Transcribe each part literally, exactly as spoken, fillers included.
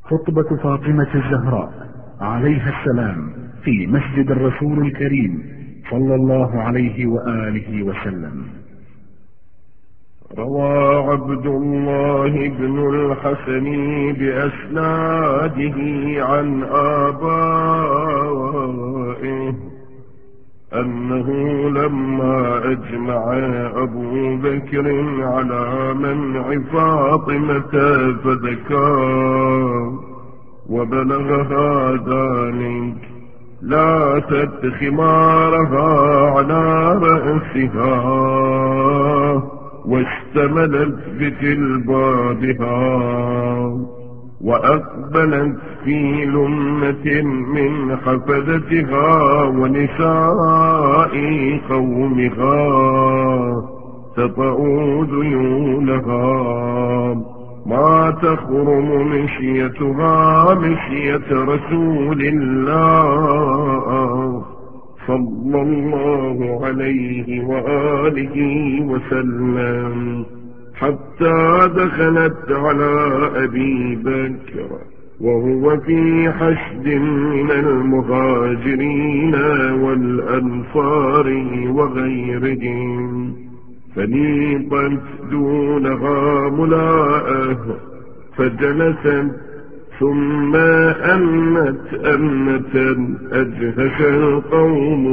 خطبة فاطمة الزهراء عليها السلام في مسجد الرسول الكريم صلى الله عليه وآله وسلم. روى عبد الله بن الحسن بأسناده عن آبائه أنه لما أجمع أبو بكر على منع فاطمة فذكر وبلغها ذلك لا تد خمارها على رأسها واشتملت بجلبابها وأقبلت في لمة من حفدتها ونساء قومها تطأوا ذيولها ما تخرم مشيتها مشية رسول الله صلى الله عليه وآله وسلم حتى دخلت على أبي بكر وهو في حشد من المهاجرين والأنصار وغيرهم فنيقت دونها ملاءه فجلست ثم أمت أمة أجهش القوم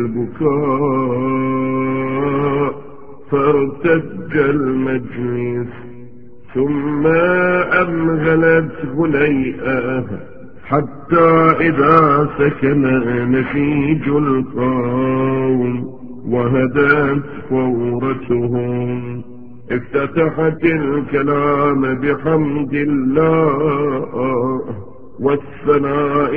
بالبكاء فارتج المجلس ثم أمهلت هنيئة حتى إذا سكن نسيج القوم وهدت فورتهم افتتحت الكلام بحمد الله والثناء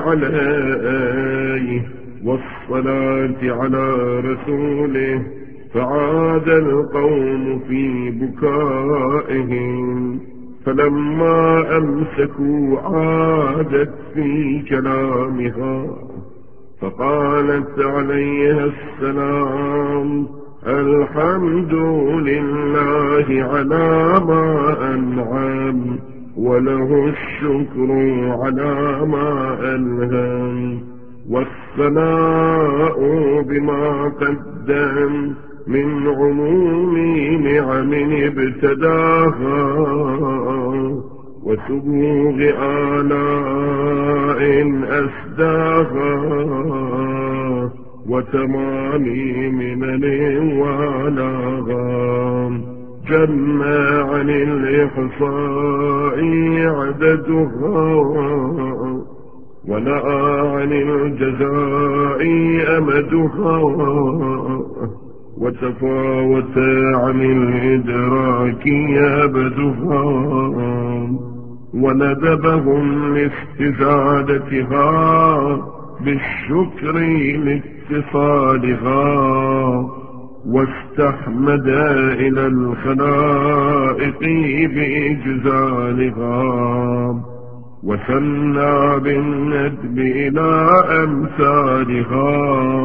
عليه والصلاة على رسوله فعاد القوم في بكائهم فلما أمسكوا عادت في كلامها فقالت عليها السلام الحمد لله على ما أنعم وله الشكر على ما ألهم والثناء بما قدم من عموم نعم ابتداها وسبوغ آلاء أسداها وتمام منن ولاغا جمع عن الإحصاء عددها ونأى عن الجزاء أمدها وتفاوت عن الإدراك أبدها وندبهم لاستزادتها بالشكر لاتصالها واستحمد إلى الخلائق بإجزالها وثنى بالندب إلى أمثالها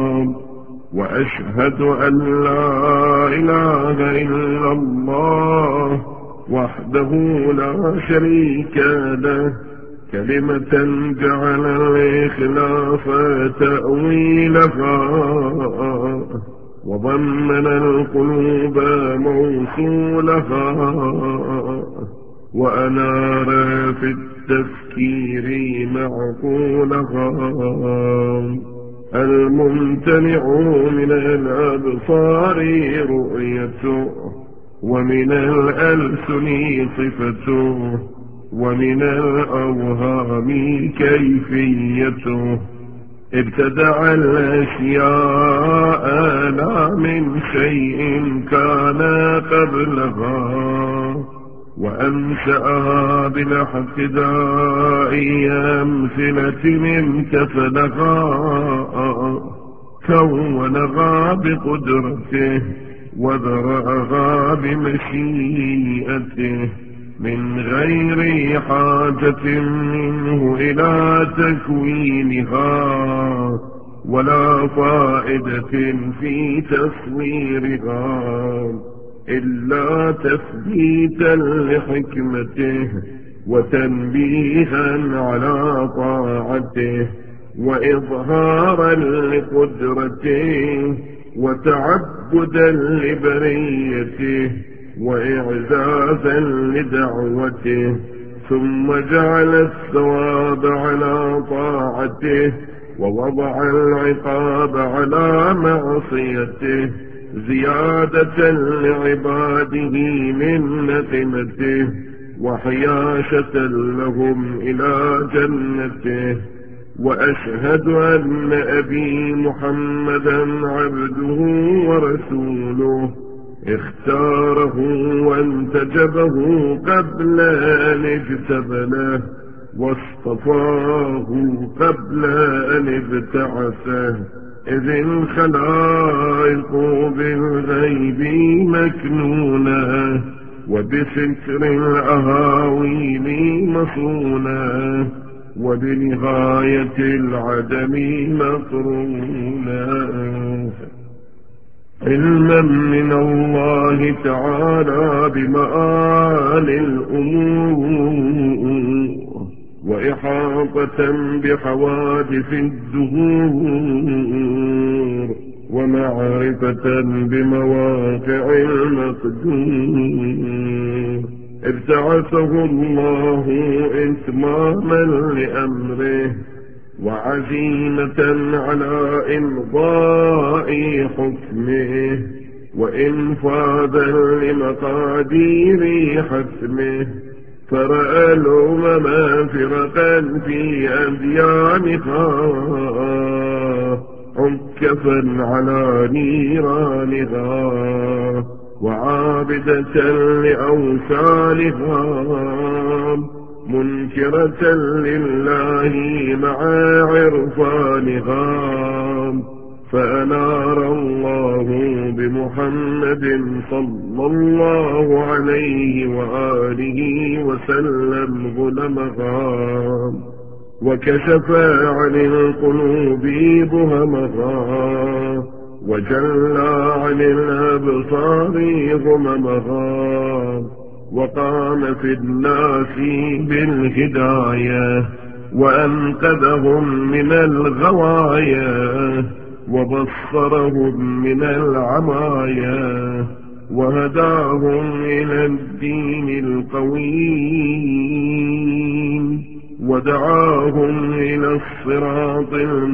وأشهد أن لا إله إلا الله وحده لا شريك له كلمة جعل الإخلاف تأويلها وضمن القلوب موصولها وأنار في التفكير معقولها الممتنع من الأبصار رؤيته ومن الألسن صفته ومن الأوهام كيفيته ابتدع الأشياء لا من شيء كان قبلها وأنشأها بالاحتداء أمثلة امتثلها كونها بقدرته وذرأها بمشيئته من غير حاجة منه إلى تكوينها ولا فائدة في تصويرها إلا تثبيتا لحكمته وتنبيها على طاعته، وإظهارا لقدرته، وتعبدا لبريته، وإعزازا لدعوته، ثم جعل الثواب على طاعته، ووضع العقاب على معصيته، زيادة لعباده من نقمته، وحياشة لهم إلى جنته. وأشهد أن أبي محمدا عبده ورسوله، اختاره وانتجبه قبل أن اجتبله، واصطفاه قبل أن ابتعثه، إذ الخلائق بالغيب مكنونة، وبفكر الأهاويل مصونة، وبنهاية العدم مقرونا، علما من الله تعالى بمآل الأمور، وإحاطة بحوادث الدهور، ومعرفة بمواقع المقدور. ابتعثه الله إتماما لأمره، وعزيمة على إمضاء حكمه، وإنفاذا لمقادير حتمه، فرأى الأمم فرقا في أديانها، عكفا على نيرانها، وعابدة لأوثانها، منكرة لله مع عرفانها. فأنار الله بمحمد صلى الله عليه وآله وسلم ظلمها، وكشف عن القلوب بهمها، وجلى عن الأبصار غممها، وقام في الناس بالهداية، وأنقذهم من الغوايا، وبصرهم من العمايا، وهداهم إلى الدين القويم، ودعاهم إلى الصراط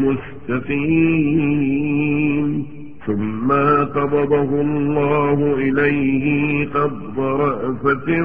المستقيم. ثم قبضه الله إليه قبض رأفة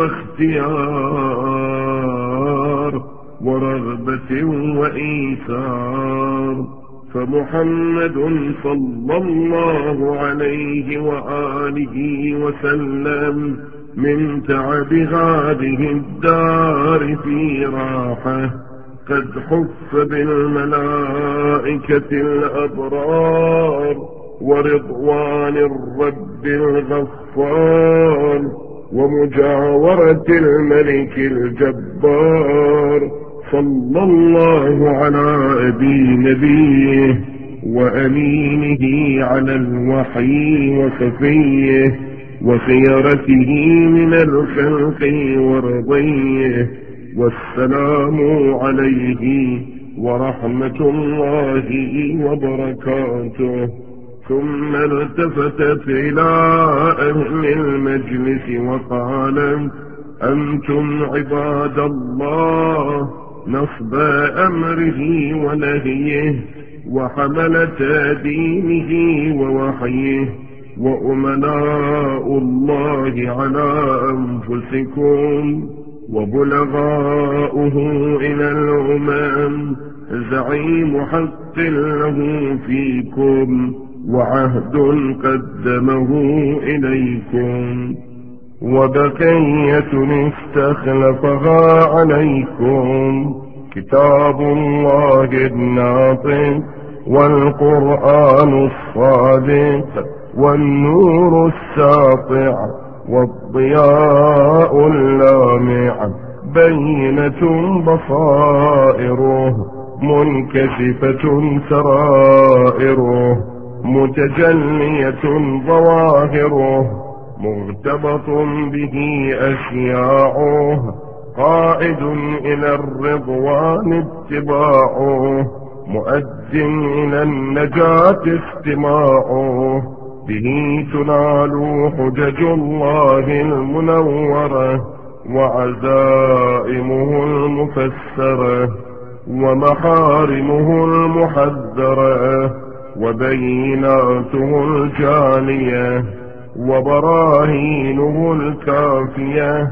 واختيار، ورغبة وإيثار. فمحمد صلى الله عليه وآله وسلم من تعب هذه الدار في راحة، قد حف بالملائكة الأبرار، ورضوان الرب الغفار، ومجاورة الملك الجبار. صلى الله على أبي نبيه وأمينه على الوحي وصفيه، وخيرته من الخلق ورضيه. والسلام عليه ورحمة الله وبركاته. ثم التفتت إلى أهل المجلس وقال: أنتم عباد الله نصب أمره ونهيه، وحملة دينه ووحيه، وأمناء الله على أنفسكم، وبلغاؤه إلى الأمم، زعيم حق له فيكم، وعهد قدمه إليكم، وبقية استخلفها عليكم، كتاب الله الناطق، والقرآن الصادق، والنور الساطع، والضياء اللامع، بينة بصائره، منكشفة سرائره، متجلية ظواهره، مرتبط به أشياعه، قائد إلى الرضوان اتباعه، مؤد إلى النجاة استماعه، به تنال حجج الله المنورة وعزائمه المفسرة ومحارمه المحذرة وبيناته الجالية وبراهينه الكافية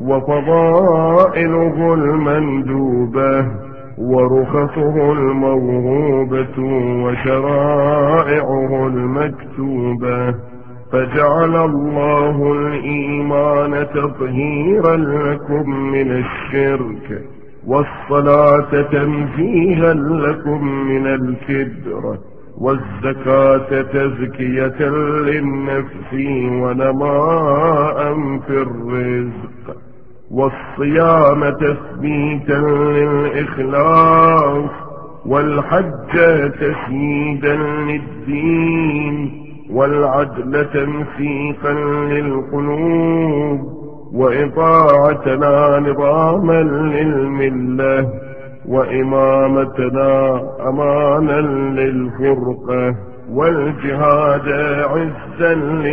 وفضائله المندوبة ورخصه الموهوبة وشرائعه المكتوبة. فجعل الله الإيمان تطهيرا لكم من الشرك، والصلاة تنزيها لكم من الكبر، والزكاة تزكية للنفس ونماء في الرزق، والصيام تثبيتا للإخلاص، والحج تسييدا للدين، والعدل تنسيقا للقلوب، وإطاعتنا نظاما للملة، وإمامتنا أمانا للفرقة، والجهاد عزا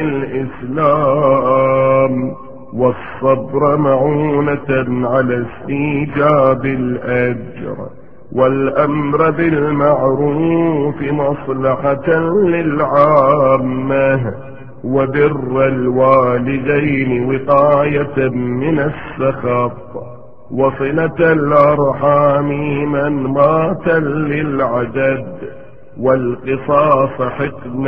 للإسلام، والصبر معونة على استيجاب الأجر، والأمر بالمعروف مصلحة للعامة، وبر الوالدين وقاية من السخط، وصلة الأرحام من مات للعدد، والقصاص حقنا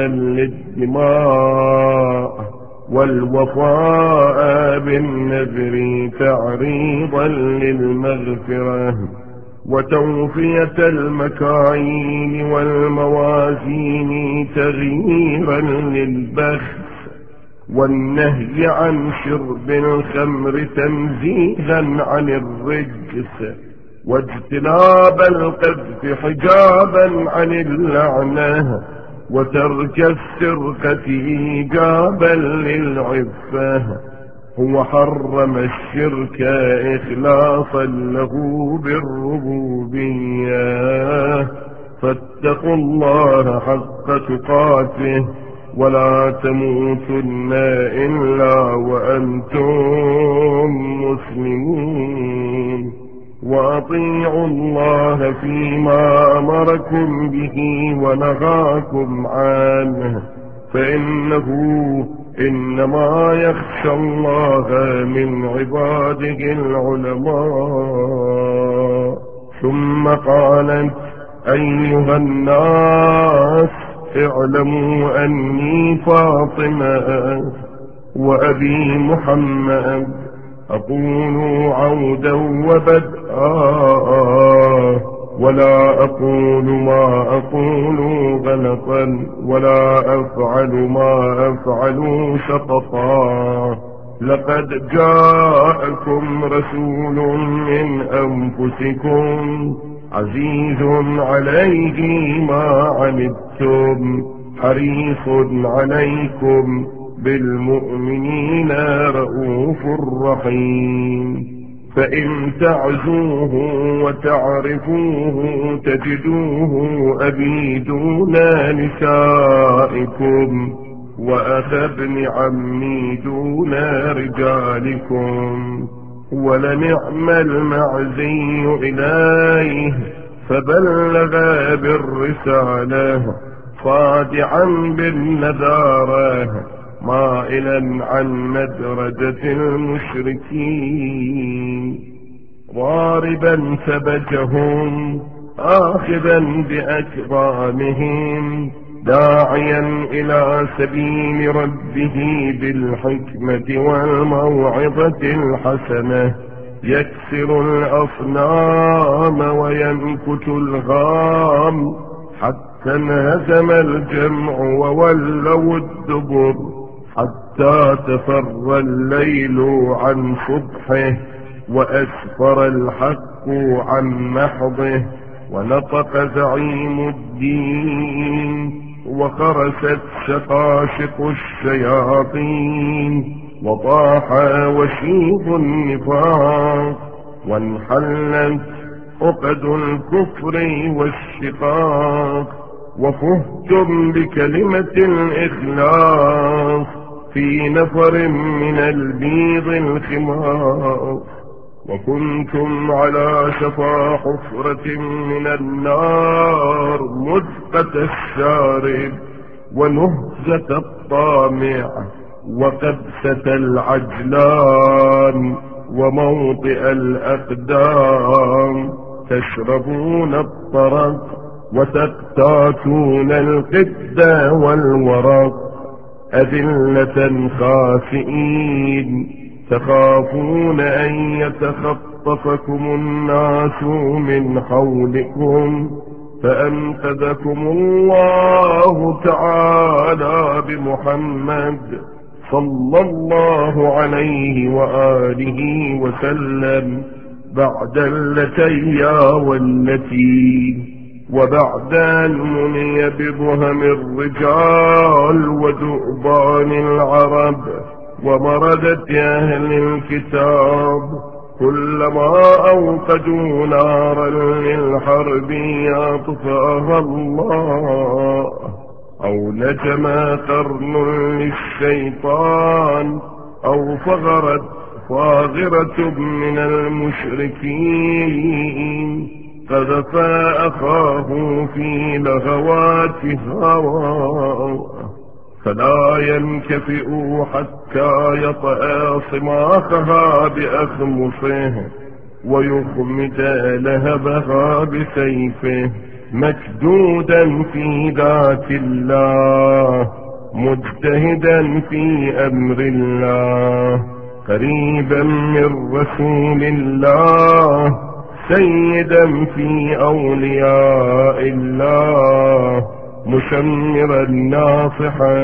للدماء، والوفاء بالنذر تعريضا للمغفرة، وتوفية المكاين والموازين تغييرا للبخس، والنهي عن شرب الخمر تنزيها عن الرجس، واجتناب القذف حجابا عن اللعنة، وترك السرقة إيجابا للعفة. هو حرم الشرك إخلاصا له بالربوبية، فاتقوا الله حق تقاته ولا تموتن إلا وأنتم مسلمون، وأطيعوا الله فيما أمركم به ونهاكم عنه، فإنه إنما يخشى الله من عباده العلماء. ثم قالت: أيها الناس اعلموا أني فاطمة وأبي محمد أقول عودا وبدءا، ولا أقول ما أقول غلطا، ولا أفعل ما أفعل سقطا. لقد جاءكم رسول من أنفسكم عزيز عليه ما عنتم حريص عليكم بالمؤمنين رؤوف رحيم. فإن تعزوه وتعرفوه تجدوه أبي دون نسائكم، وأخا ابن عمي دون رجالكم، ولنعم المعزي إليه فبلغ بالرسالة صادعا بالنذارة مائلا عن مدرجة المشركين، ضاربا ثبتهم آخذا بأكرامهم، داعيا إلى سبيل ربه بالحكمة والموعظة الحسنة، يكسر الأصنام وينكت الغام، حتى انهزم الجمع وولوا الدبر، حتى تفر الليل عن صبحه، وأسفر الحق عن محضه، ونطق زعيم الدين، وخرست شقاشق الشياطين، وطاح وشيب النفاق، وانحلت عقد الكفر والشقاق، وفهتم بكلمة الإخلاص في نفر من البيض الخماق، وكنتم على شفا حفرة من النار مزقة الشارب ونهزة الطامع وقبسة العجلان وموطئ الأقدام، تشربون الطرق وتقتاتون القد والورق، أذلة خاسئين تخافون أن يتخطفكم الناس من حولكم، فأنقذكم الله تعالى بمحمد صلى الله عليه وآله وسلم بعد اللتيا والتي، وبعد أن مني بضهم الرجال ودؤبان العرب ومردة أهل الكتاب، كلما أوقدوا نارا للحرب أطفأها الله، أو نجما قرن للشيطان، أو فغرت فاغرة من المشركين قذفا أخاه في لغوات هواه، فلا ينكفئ حتى يطأ صماخها بأخمصه ويخمد لهبها بسيفه، مكدودا في ذات الله مجتهدا في أمر الله، قريبا من رسول الله سيدا في أولياء الله، مشمرا ناصحا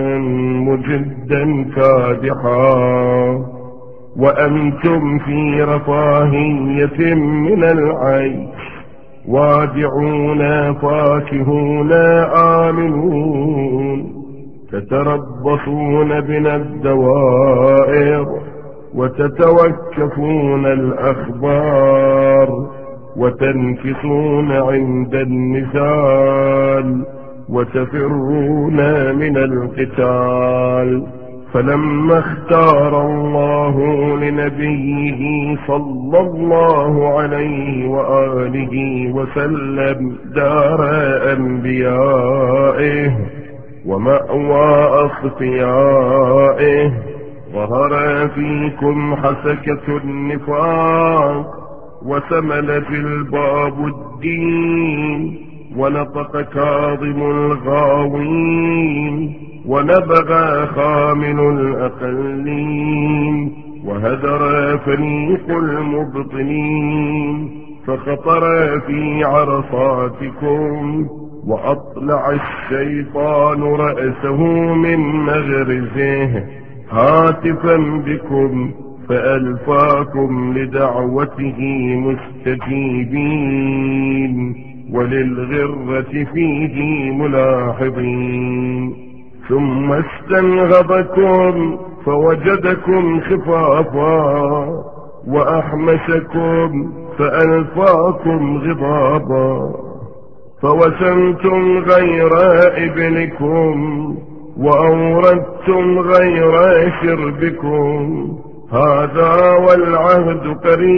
مجدا كادحا، وأنتم في رفاهية من العيش وادعون فاكهون آمنون، تتربصون بنا الدوائر وتتوكفون الأخبار، وتنكصون عند النزال وتفرون من القتال، فلما اختار الله لنبيه صلى الله عليه وآله وسلم دار أنبيائه ومأوى أصفيائه، ظهر فيكم حسكة النفاق وسمل في الباب الدين، ونطق كاظم الغاوين ونبغى خامل الأقلين، وهدر فريق المبطنين، فخطر في عرصاتكم، وأطلع الشيطان رأسه من مغرزه هاتفا بكم، فألفاكم لدعوته مستجيبين، وللغرة فيه ملاحظين، ثم استنغضكم فوجدكم خفافا، وأحمسكم فألفاكم غضابا، فوسمتم غير ابنكم وأوردتم غير شربكم، هذا والعهد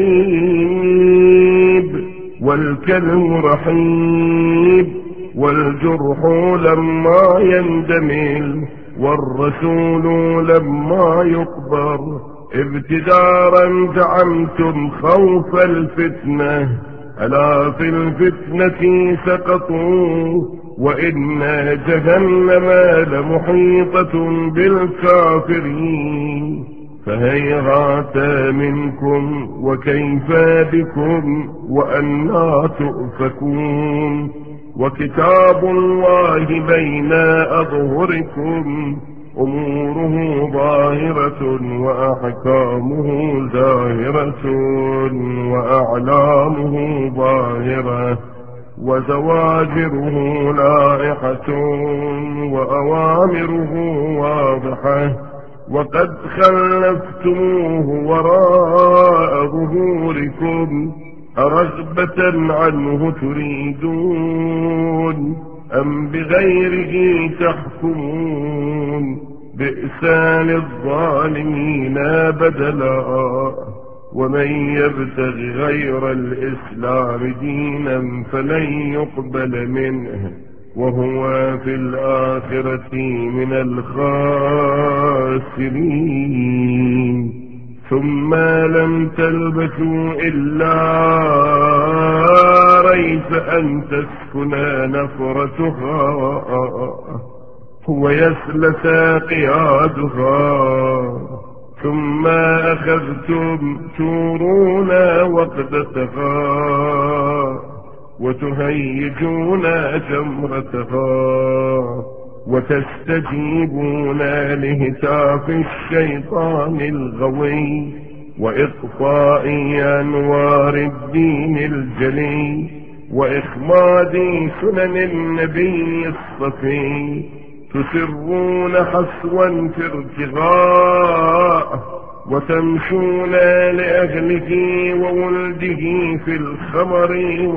قريب والكلم رحيب، والجرح لما يندمل والرسول لما يقبر، ابتدارا زعمتم خوف الفتنة، ألا في الفتنة سقطوا، وإن جهنم لمحيطة بالكافرين، فهيهات منكم وكيف بكم وأنى تؤفكون، وكتاب الله بين أظهركم، أموره ظاهرة وأحكامه زاهرة، وأعلامه ظاهرة وزواجره لائحة، وأوامره واضحة وقد خلفتموه وراء ظهوركم أرغبة عنه تريدون أم بغيره تحكمون بئس للظالمين بدلا ومن يبتغ غير الإسلام دينا فلن يقبل منه وهو في الآخرة من الخاسرين ثم لم تلبثوا إلا ريب أن تسكنا نفرتها ويسلس قيادها ثم أخذتم تورون وقدتها وتهيجون جمرتها وتستجيبون لهتاف الشيطان الغوي وإطفاء أنوار الدين الجلي وإخماد سنن النبي الصفي تسرون حسوا في ارتغاء وتمشون لأهله وولده في الخمر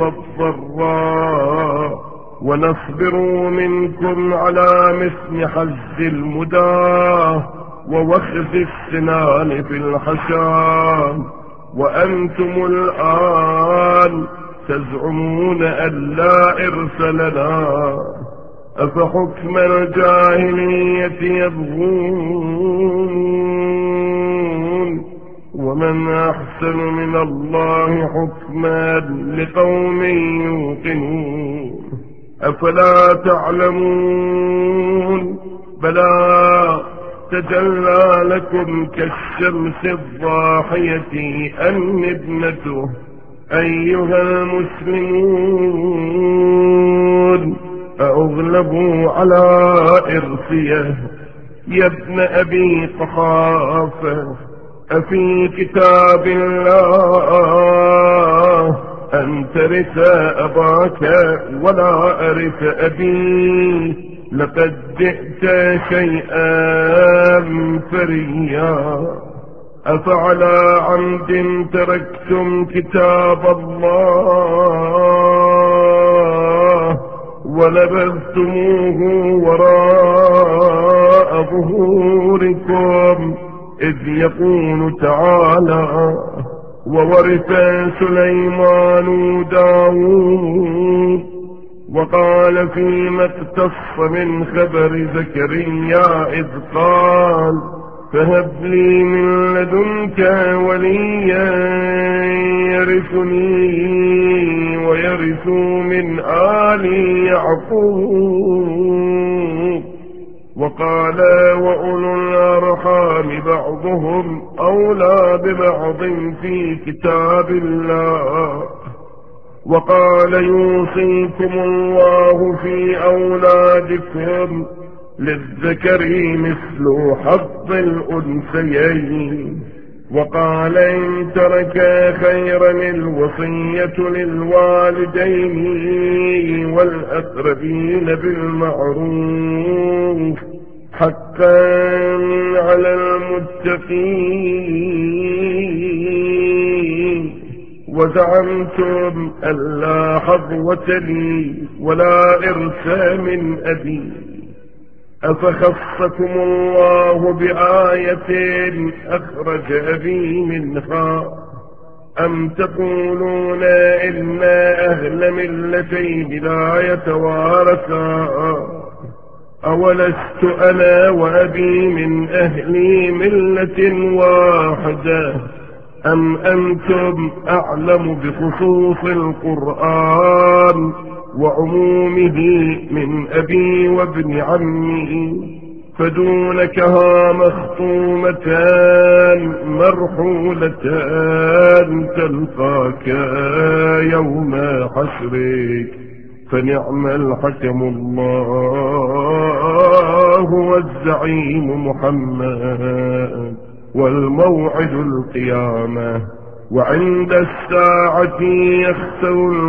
والضراء ونصبر منكم على مثل حز المداه ووخز السنان في الحشام وأنتم الآن تزعمون أن لا إرث لنا أفحكم الجاهلية يبغون ومن أحسن من الله حكما لقوم يوقنون أفلا تعلمون بلى تجلى لكم كالشمس الضاحية أن ابنته أيها المسلمون أغلبوا على إرثيه يا ابن أبي قحافة أفي كتاب الله أن ترث أباك ولا أرث أبي لقد جئت شيئا فريا أفعلى عمد تركتم كتاب الله ولبثتموه وراء ظهوركم إذ يقول تعالى وورث سليمان داود وقال فيما اقتص من خبر زكريا إذ قال فهب لي من لدنك وليا يرثني ويرث من آل يعقوب وقال وأولو الأرحام بعضهم أولى ببعض في كتاب الله وقال يوصيكم الله في أولادكم للذكر مثل حظ الأنثيين وقال إن ترك خيرا الوصية للوالدين والأقربين بالمعروف حقا على المتقين وزعمتم أن لا حظوة لي ولا إرث من أبي أفخصكم الله بآية أخرج أبي منها أم تقولون إن أهل ملتين لا يتوارثا أولست أنا وأبي من أهل ملة واحدة أم أنتم أعلم بخصوص القرآن وعمومه من أبي وابن عمي فدونكها مخطومتان مرحولتان تلقاك يوم حشرك فنعم الحكم الله والزعيم محمد والموعد القيامة وعند الساعة يخسر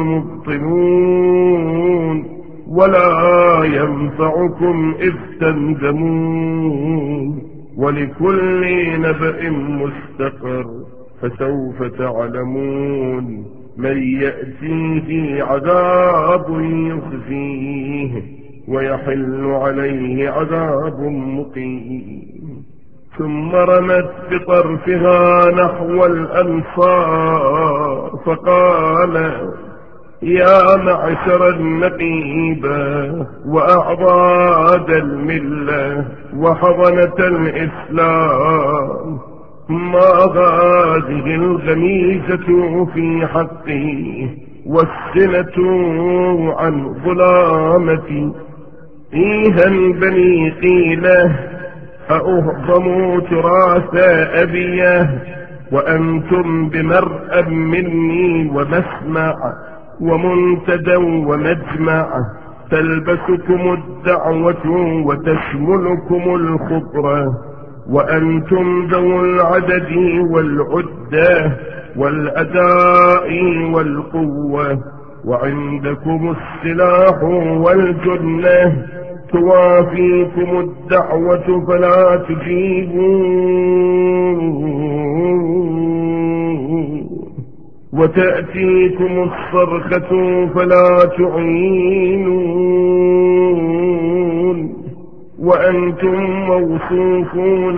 المبطلون ولا ينفعكم إذ تندمون ولكل نبأ مستقر. فسوف تعلمون من يأتيه عذاب يخزيه ويحل عليه عذاب مقيم. ثم رمت بطرفها نحو الأنصار فقال يا معشر النقيبة وأعضاد الملة وحضنة الإسلام، ما هذه الغميزة في حقي والسنة عن ظلامتي؟ إيها بني قيلة أأهضم تراث أبيه وأنتم بمرأى مني ومسمع ومنتدى ومجمع، تلبسكم الدعوة وتشملكم الخطرة، وأنتم ذو العدد والعدة والأداء والقوة، وعندكم السلاح والجنة، توافيكم الدعوة فلا تجيبون، وتأتيكم الصرخة فلا تعينون، وأنتم موصوفون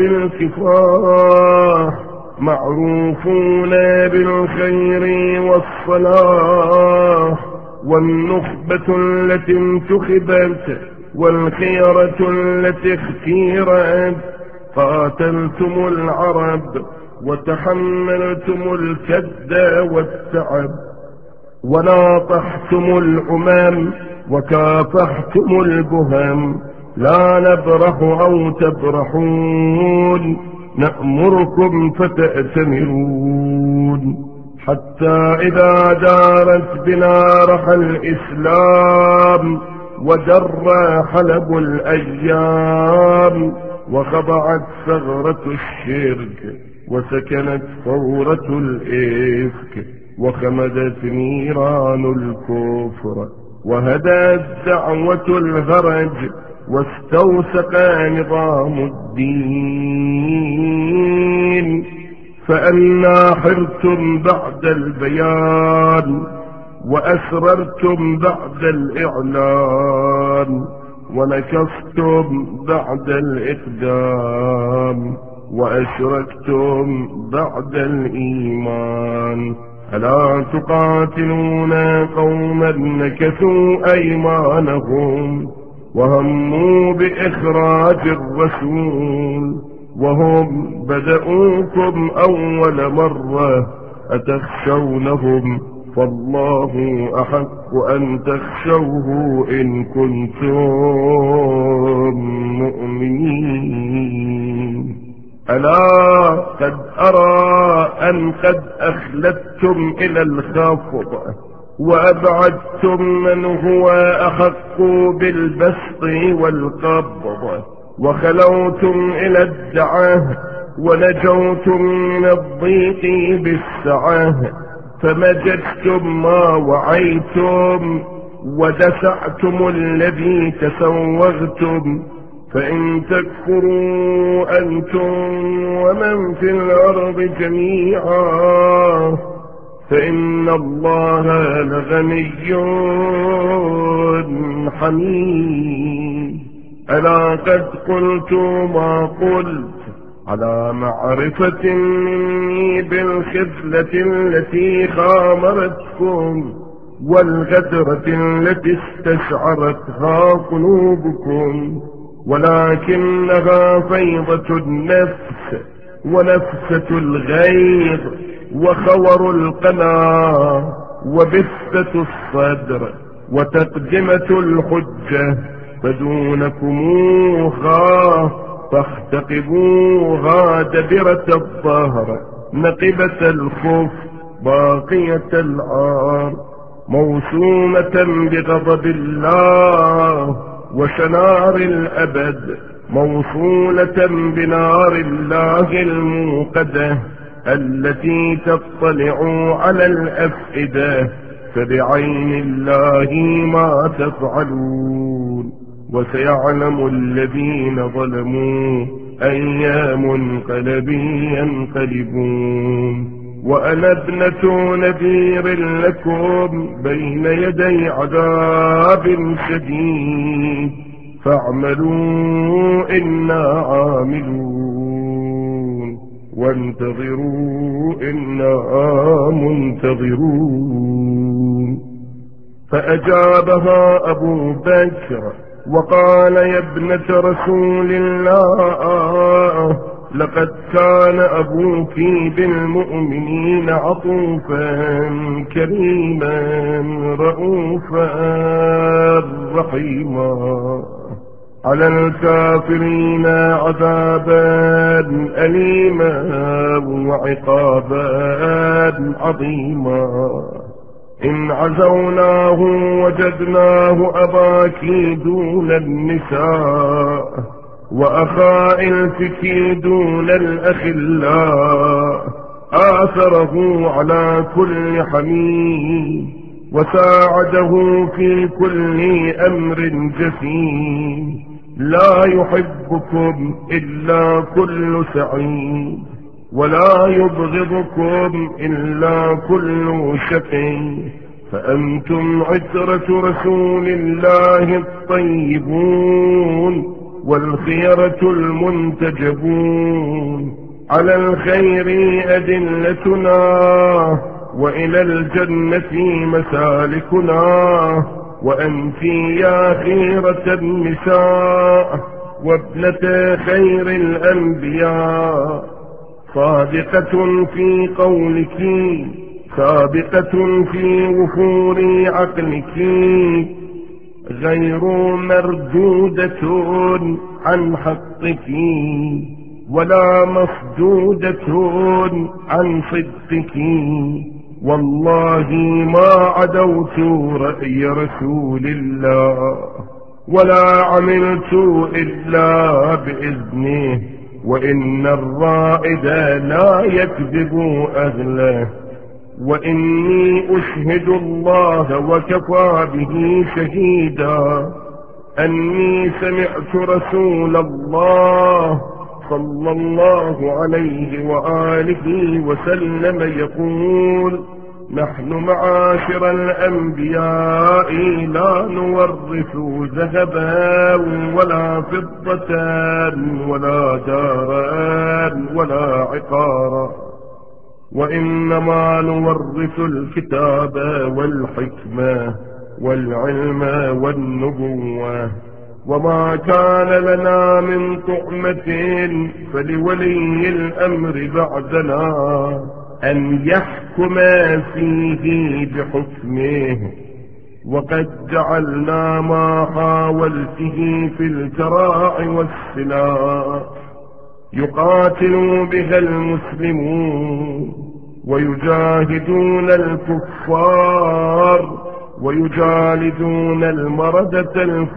بالكفاح معروفون بالخير والصلاح، والنخبة التي انتخبت والخيرة التي اختيرت، قاتلتم العرب وتحملتم الكد والتعب، وناطحتم الأمم وكافحتم البهم، لا نبرح أو تبرحون، نأمركم فتأتمرون، حتى إذا دارت بنا رحى الإسلام ودر حلب الأيام، وخضعت ثغرة الشرك وسكنت ثورة الإفك، وخمدت نيران الكفر، وهدت دعوة الهرج، واستوثق نظام الدين. فأنا حرتم بعد البيان، وأسررتم بعد الإعلان، ونكستم بعد الإقدام، وأشركتم بعد الإيمان. ألا تقاتلون قوما نكثوا أيمانهم وهموا بإخراج الرسول، وهم بدؤوكم أول مرة، أتخشونهم؟ فالله أحق أن تخشوه إن كنتم مؤمنين. ألا قد أرى أن قد أخلدتم إلى الخفض، وأبعدتم من هو أحق بالبسط والقبض، وخلوتم إلى الدعاء، ونجوتم من الضيق بالسعة، فمجدتم ما وعيتم، ودسعتم الذي تسوغتم. فإن تكفروا أنتم ومن في الأرض جميعا فإن الله لغني حميد. ألا قد قلت ما قلت على معرفة مني بالخذلة التي خامرتكم، والغدرة التي استشعرتها قلوبكم، ولكنها فيضة النفس ونفسة الغيظ وخور القناة وبثة الصدر وتقدمة الحجة، فدونكموها فاختقبوها دبرة الظهر نقبة الخف باقية العار، موسومة بغضب الله وشنار الأبد، موصولة بنار الله الموقدة التي تطلع على الأفئدة، فبعين الله ما تفعلون. وسيعلم الذين ظلموا أيام منقلب ينقلبون. وأنا ابنة نذير لكم بين يدي عذاب شديد، فاعملوا إنا عاملون، وانتظروا إنا منتظرون. فأجابها أبو بكر وقال يا ابنة رسول الله، لقد كان أبوك بالمؤمنين عطوفا كريما رؤوفا رحيما، على الكافرين عذابا أليما وعقابا عظيما. إن عزوناه وجدناه أباك دون النساء، وأخائلتك دون الأخلاء، آثره على كل حميم، وساعده في كل أمر جسيم. لا يحبكم إلا كل سعيد، ولا يبغضكم إلا كل شقي، فأنتم عترة رسول الله الطيبون، والخيرة المنتجبون. على الخير أدلتنا، وإلى الجنة مسالكنا، وأنت يا خيرة النساء وابنة خير الأنبياء، صادقة في قولك، سابقة في وفور عقلك، غير مردودة عن حقك، ولا مصدودة عن صدقك. والله ما عدوت رأي رسول الله، ولا عملت إلا بإذنه، وإن الرائد لا يكذب أهله. وإني أشهد الله وكفى به شهيدا أني سمعت رسول الله صلى الله عليه وآله وسلم يقول: نحن معاشر الأنبياء لا نورث ذهبا ولا فضة ولا دارا ولا عقارا، وإنما نورث الكتاب والحكمة والعلم والنبوة. وما كان لنا من طعمة فلولي الأمر بعدنا أن يحكم فيه بحكمه، وقد جعلنا ما حاولته في الكراع والسلاح يقاتل بها المسلمون، ويجاهدون الكفار، ويجالدون المردة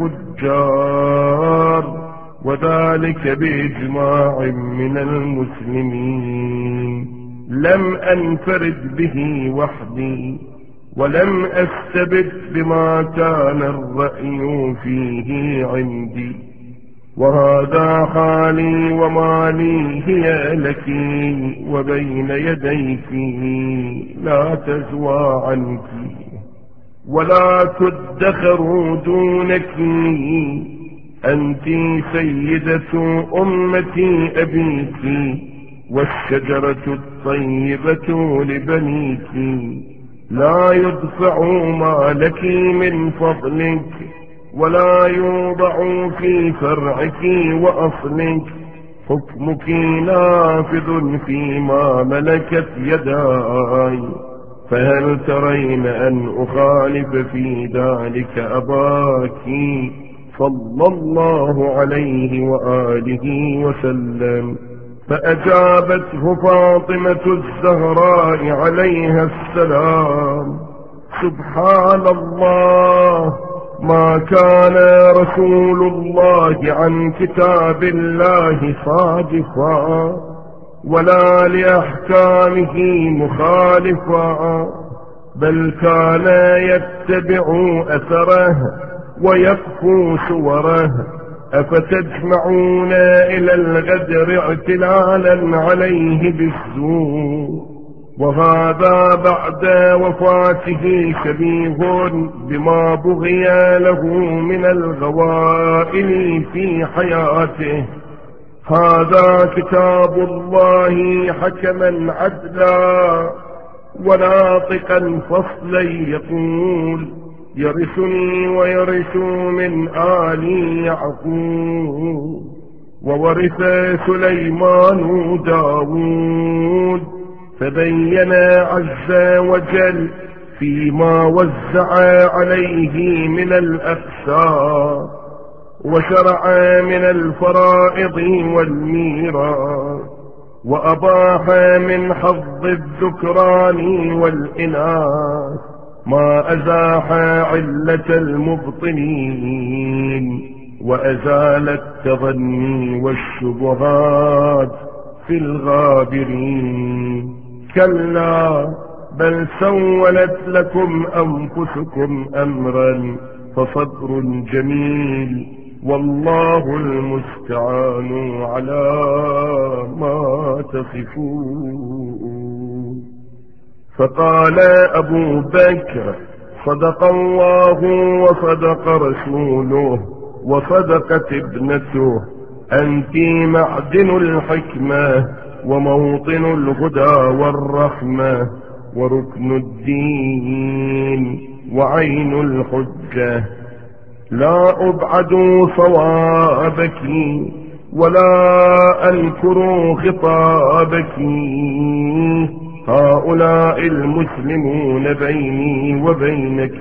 الفجار، وذلك بإجماع من المسلمين. لم أنفرد به وحدي، ولم أستبد بما كان الرأي فيه عندي، وهذا حالي ومالي هي لك وبين يديك لا تزوى عنك، ولا تدخر دونك. أنت سيدة أمتي أبيك، والشجرة الطيبة لبنيك. لا يدفع ما لك من فضلك، ولا يوضع في فرعك وأصلك. حكمك نافذ فيما ملكت يداي، فهل ترين أن أخالف في ذلك أباك صلى الله عليه وآله وسلم؟ فأجابته فاطمة الزهراء عليها السلام: سبحان الله، ما كان رسول الله عن كتاب الله صادفا، ولا لأحكامه مخالفا، بل كان يتبع أثره ويكفو صوره، أفتجمعون إلى الغدر اعتلالا عليه بالسوء، وهذا بعد وفاته شبيه بما بغي له من الغوائل في حياته. هذا كتاب الله حكما عدلا وناطقا فصلا يقول: يرثني ويرث من آل يعقوب. وورث سليمان داود، فبين عز وجل فيما وزع عليه من الأقسام، وشرع من الفرائض والميراث، وأباح من حظ الذكران والإناث ما أزاح علة المبطلين، وأزال التظني والشبهات في الغابرين. كلا بل سولت لكم أنفسكم أمرا فصبر جميل، والله المستعان على ما تصفون. فقال أبو بكر: صدق الله وصدق رسوله وصدقت ابنته، أنت معدن الحكمة وموطن الهدى والرحمة وركن الدين وعين الحجة. لا أبعد صوابك ولا أنكر خطابك، هؤلاء المسلمون بيني وبينك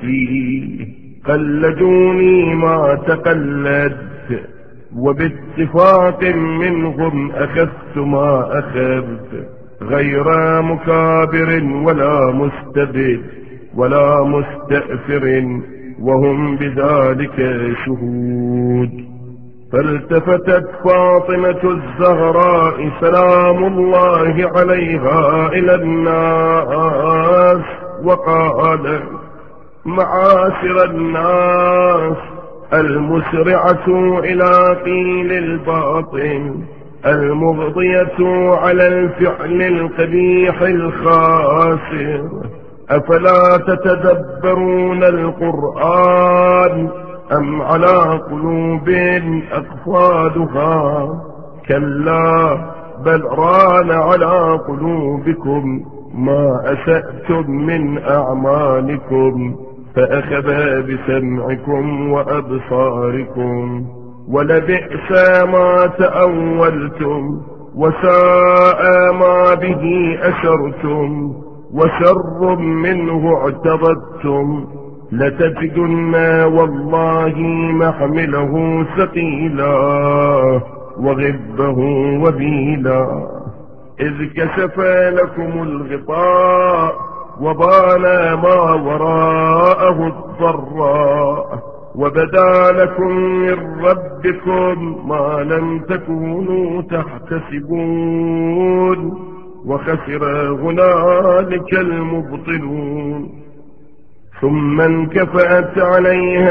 قلدوني ما تقلدت، وباتفاق منهم أخذت ما أخذت، غير مكابر ولا مستبد ولا مستأثر، وهم بذلك شهود. فالتفتت فاطمة الزهراء سلام الله عليها إلى الناس وقالت: معاشر الناس، المسرعة إلى قيل الباطل، المغضية على الفعل القبيح الخاسر، أفلا تتدبرون القرآن أم على قلوب أقفالها؟ كلا بل ران على قلوبكم ما أسأتم من أعمالكم، فأخذ بسمعكم وأبصاركم، ولبئس ما تأولتم، وساء ما به أشرتم، وشر منه اعتضدتم، لتجدن والله محمله ثقيلا وغبه وبيلا، إذ كشف لكم الغطاء وبان ما وراءه الضراء، وبدا لكم من ربكم ما لم تكونوا تحتسبون، وخسر هنالك المبطلون. ثم انكفأت عليها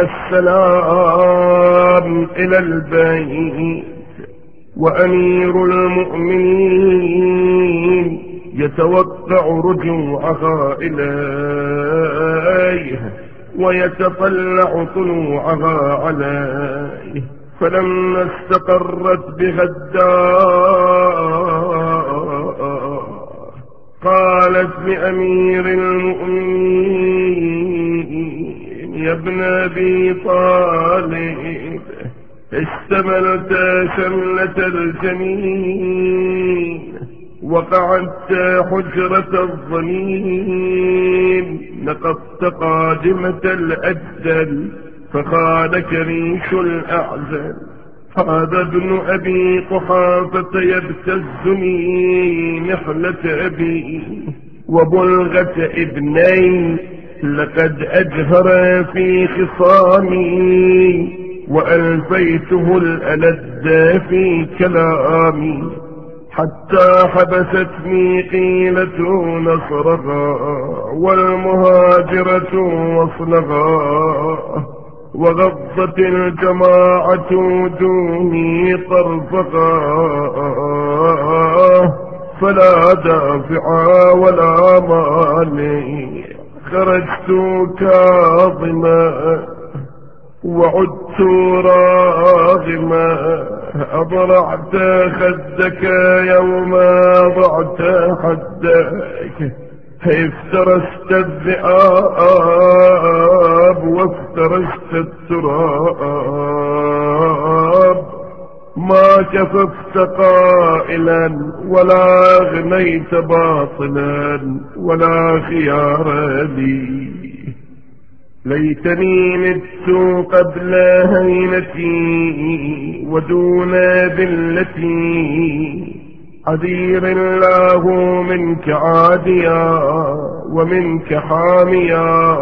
السلام إلى البيت، وأمير المؤمنين يتوقع رجوعها إليه ويتطلع طلوعها عليه، فلما استقرت بها الدار قالت لأمير المؤمنين: يا ابن أبي طالب، اشتملت شملة الجنين، وقعدت حجرة الظنين، نقضت قادمة الأجل، فخانك ريش الأعزل. هذا ابن أبي قحافة يبتزني نحلة أبي وبلغة ابني، لقد أجهر في خصامي، وألفيته الألد في كلامي، حتى حبستني قيلة نصرها والمهاجرة وصلها، وغضت الجماعة وجوهي طرفقا فلا دافع ولا مانع. خرجت كاظما وعدت راغما أضرعت خدك يوم ضعت حدك. افترست الذئاب وافترست التراب. ما كففت قائلا ولا غنيت باطلا ولا خيار لي. ليتني مت قبل هينتي ودون ذلتي. عذير الله منك عاديا ومنك حاميا.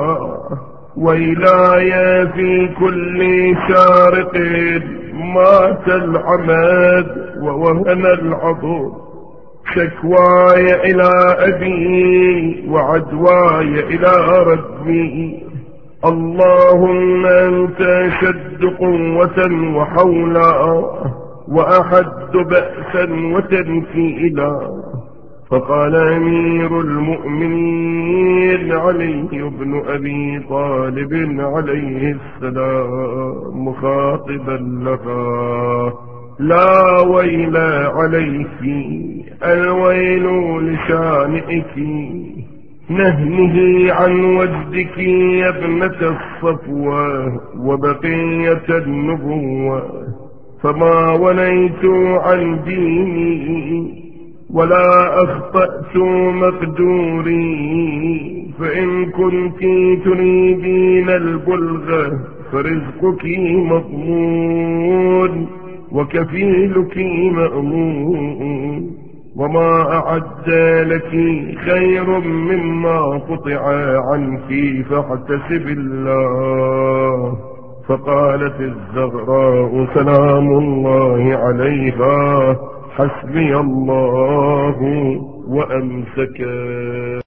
وإلاي في كل شارق مات العماد ووهن العضد. شكواي إلى أبي وعدواي إلى ربي. اللهم أنت شد قوة وحولا وأحد بأسا وتنكيلا. فقال أمير المؤمنين علي بن أبي طالب عليه السلام مخاطبا لها: لا ويل عليك، الويل لشانئك. نهنه عن وجدك يا ابنة الصفوة وبقية النبوة. فما وليت عن ديني ولا أخطأت مقدوري. فإن كنت تريدين البلغة فرزقك مضمون وكفيلك مأمون. وما أعد لك خير مما قطع عنك فاحتسب الله. فقالت الزغراء سلام الله عليها حسبي الله وأمسكا.